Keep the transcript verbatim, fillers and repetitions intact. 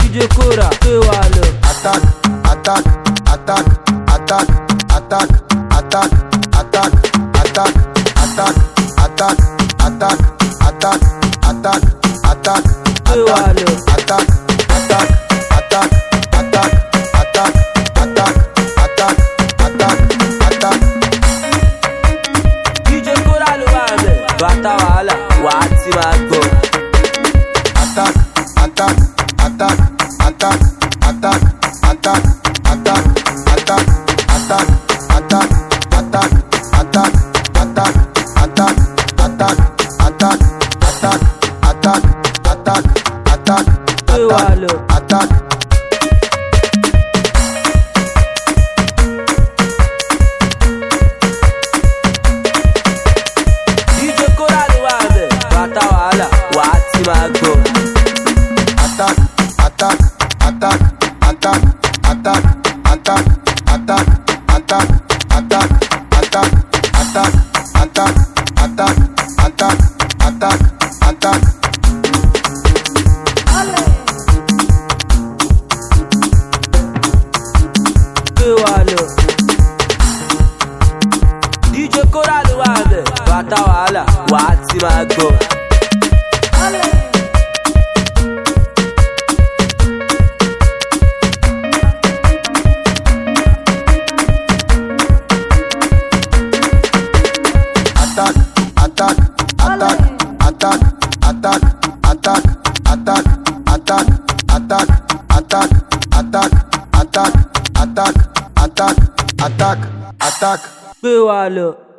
D J Kora, pé wá lọ. Attack, attack, attack, attack, attack, attack, attack, attack, attack, attack, attack, attack, attack, attack, Pé wá lọ. attack, attack, attack, attack, attack, attack, attack, attack, attack. D J Kora ló wà bẹ̀. Bàtà wàhálà, wà á ti máa gbọ́. Attack, attack, attack, attack, attack, attack, attack, attack, attack, attack, attack, attack, attack, attack, attack, attack, attack, attack, attack, attack, Pé wá lọ. attack. D J Kora ló wà bẹ̀. Bàtà wàhálà, wà á ti máa gbọ́. Attack, attack, attack, attack, attack, attack, attack, attack, attack, attack, attack, attack, attack, attack, attack, attack. Pé wá lọ. D J Kora ló wà bẹ̀. Bàtà wàhálà, wà á ti máa gbọ́. Attack, attack, attack, attack, attack, attack, attack, attack, attack, attack, attack, attack, attack, attack, attack, attack. Pé wá lọ.